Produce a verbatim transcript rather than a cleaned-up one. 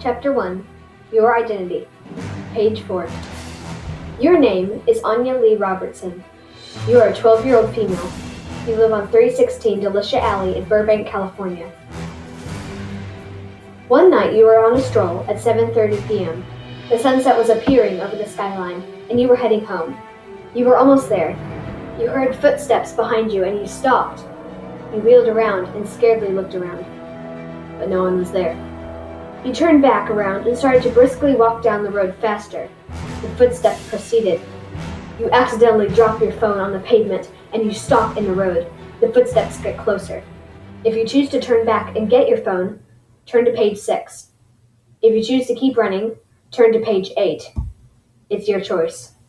Chapter one. Your Identity. Page four. Your name is Anya Lee Robertson. You are a twelve-year-old female. You live on three sixteen Delicia Alley in Burbank, California. One night you were on a stroll at seven thirty p.m. The sunset was appearing over the skyline, and you were heading home. You were almost there. You heard footsteps behind you, and you stopped. You wheeled around and scaredly looked around, but no one was there. You turned back around and started to briskly walk down the road faster. The footsteps proceeded. You accidentally drop your phone on the pavement, and you stop in the road. The footsteps get closer. If you choose to turn back and get your phone, turn to page six. If you choose to keep running, turn to page eight. It's your choice.